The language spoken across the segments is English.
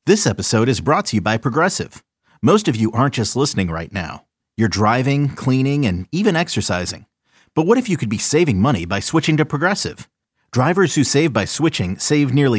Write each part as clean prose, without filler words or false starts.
This episode is brought to you by Progressive. Most of you aren't just listening right now. You're driving, cleaning, and even exercising. But what if you could be saving money by switching to Progressive? Drivers who save by switching save nearly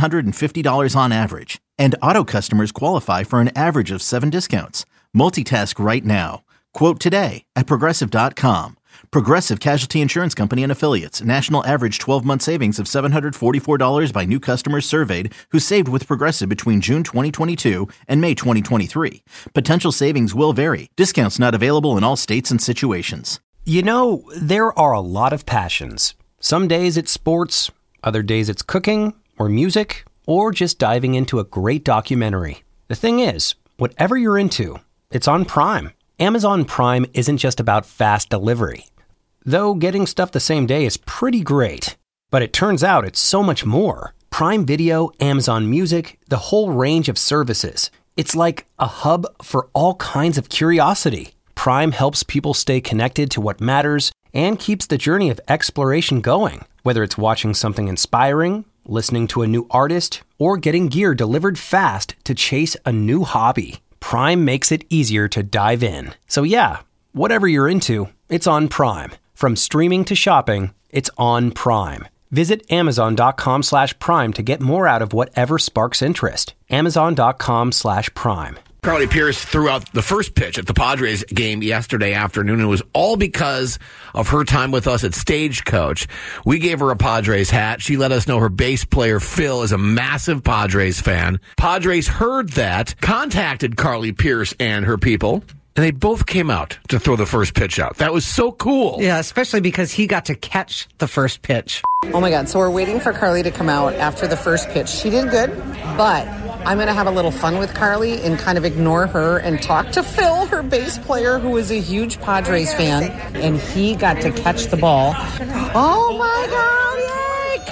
$750 on average. And auto customers qualify for an average of 7 discounts. Multitask right now. Quote today at Progressive.com. Progressive Casualty Insurance Company and Affiliates. National average 12-month savings of $744 by new customers surveyed who saved with Progressive between June 2022 and May 2023. Potential savings will vary. Discounts not available in all states and situations. You know, there are a lot of passions. Some days it's sports, other days it's cooking or music, or just diving into a great documentary. The thing is, whatever you're into, it's on Prime. Amazon Prime isn't just about fast delivery. Though getting stuff the same day is pretty great. But it turns out it's so much more. Prime Video, Amazon Music, the whole range of services. It's like a hub for all kinds of curiosity. Prime helps people stay connected to what matters and keeps the journey of exploration going. Whether it's watching something inspiring, listening to a new artist, or getting gear delivered fast to chase a new hobby. Prime makes it easier to dive in. So yeah, whatever you're into, it's on Prime. From streaming to shopping, it's on Prime. Visit Amazon.com/Prime to get more out of whatever sparks interest. Amazon.com/Prime. Carly Pierce threw out the first pitch at the Padres game yesterday afternoon. It was all because of her time with us at Stagecoach. We gave her a Padres hat. She let us know her bass player, Phil, is a massive Padres fan. Padres heard that, contacted Carly Pierce and her people, and they both came out to throw the first pitch out. That was so cool. Yeah, especially because he got to catch the first pitch. Oh my God, so we're waiting for Carly to come out after the first pitch. She did good, but I'm going to have a little fun with Carly and kind of ignore her and talk to Phil, her bass player, who is a huge Padres fan, and he got to catch the ball. Oh my God, yay,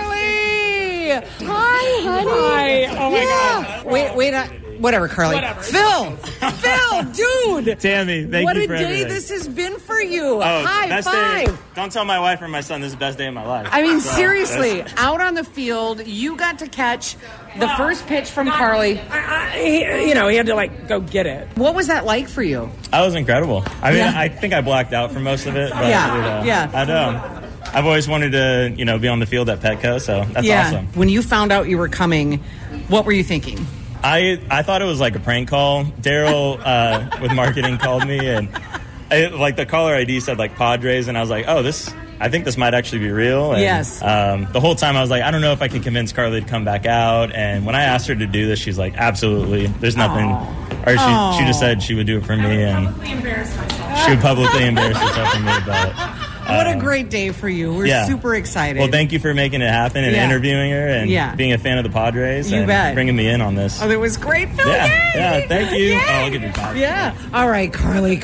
Carly! Hi, honey. Hi, oh my God. Whatever, Carly. Whatever. Phil, dude. Tammy, thank what you a for day everything. this has been for you. High best five. Day. Don't tell my wife or my son this is the best day of my life. I mean, seriously, out on the field, you got to catch the first pitch from Carly. He had to, go get it. What was that like for you? That was incredible. I mean, I think I blacked out for most of it. But, Yeah. I know. I've always wanted to, be on the field at Petco, so that's awesome. When you found out you were coming, what were you thinking? I thought it was like a prank call. Daryl with marketing called me, and the caller ID said Padres, and I was like, I think this might actually be real. And, yes. The whole time I was like, I don't know if I can convince Carly to come back out. And when I asked her to do this, she's like, absolutely. There's nothing. Or she just said she would do it for me, and she would publicly embarrass herself for me. But what a great day for you. We're super excited. Well, thank you for making it happen and interviewing her and being a fan of the Padres and bringing me in on this. Oh, that was great, Phil. Yeah, thank you. Yay. Oh, I'll get your copy. Yeah. All right, Carly.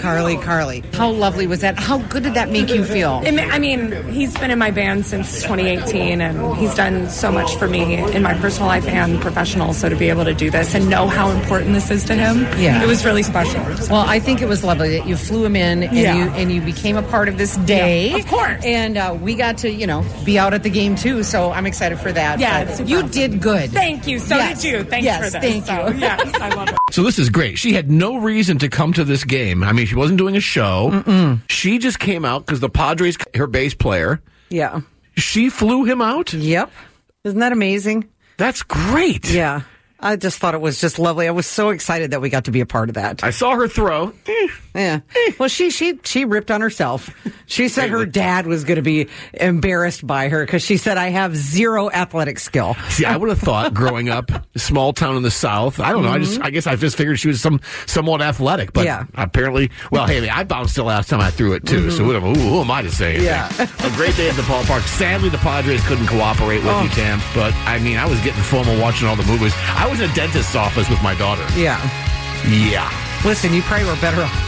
How lovely was that? How good did that make you feel? I mean, he's been in my band since 2018, and he's done so much for me in my personal life and professional. So to be able to do this and know how important this is to him, it was really special. Well, I think it was lovely that you flew him in and you became a part of this day. Yeah, of course. And we got to, be out at the game too, so I'm excited for that. Yeah, you did good. Thank you. So did you. Thanks for this. Thank you. Yes, I love it. So this is great. She had no reason to come to this game. I mean, she wasn't doing a show. Mm-mm. She just came out because the Padres, her bass player. Yeah. She flew him out? Yep. Isn't that amazing? That's great. Yeah. I just thought it was just lovely. I was so excited that we got to be a part of that. I saw her throw. Yeah. Well, she ripped on herself. She said her dad was going to be embarrassed by her because she said, I have zero athletic skill. See, I would have thought growing up, small town in the South, I don't know. I guess I just figured she was somewhat athletic, but apparently, well, hey, I bounced the last time I threw it too. So who am I to say anything? Yeah. A great day at the ballpark. Sadly, the Padres couldn't cooperate with you, Tam, but I mean, I was getting FOMO watching all the movies. I was in a dentist's office with my daughter. Yeah. Yeah. Listen, you probably were better off.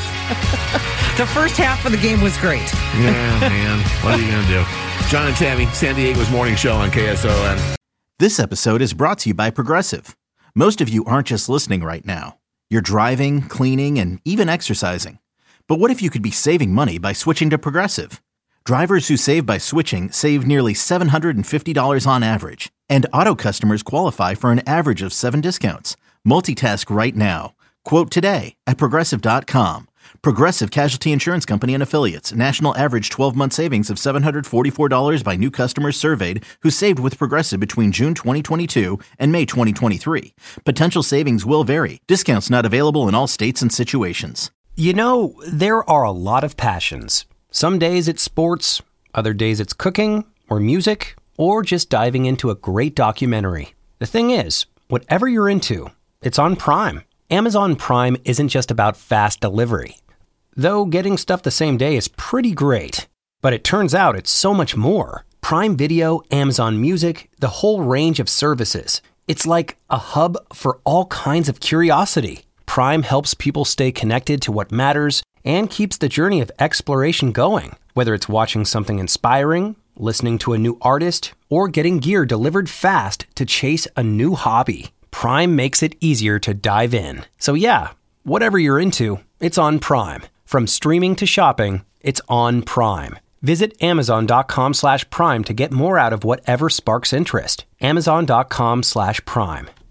The first half of the game was great. Yeah, man. What are you going to do? John and Tammy, San Diego's morning show on KSON. This episode is brought to you by Progressive. Most of you aren't just listening right now. You're driving, cleaning, and even exercising. But what if you could be saving money by switching to Progressive? Drivers who save by switching save nearly $750 on average. And Auto customers qualify for an average of 7 discounts. Multitask right now. Quote today at Progressive.com. Progressive Casualty Insurance Company and Affiliates. National average 12-month savings of $744 by new customers surveyed who saved with Progressive between June 2022 and May 2023. Potential savings will vary. Discounts not available in all states and situations. You know, there are a lot of passions. Some days it's sports, other days it's cooking or music, or just diving into a great documentary. The thing is, whatever you're into, it's on Prime. Amazon Prime isn't just about fast delivery. Though getting stuff the same day is pretty great. But it turns out it's so much more. Prime Video, Amazon Music, the whole range of services. It's like a hub for all kinds of curiosity. Prime helps people stay connected to what matters and keeps the journey of exploration going. Whether it's watching something inspiring, listening to a new artist, or getting gear delivered fast to chase a new hobby. Prime makes it easier to dive in. So yeah, whatever you're into, it's on Prime. From streaming to shopping, it's on Prime. Visit Amazon.com/Prime to get more out of whatever sparks interest. Amazon.com/Prime.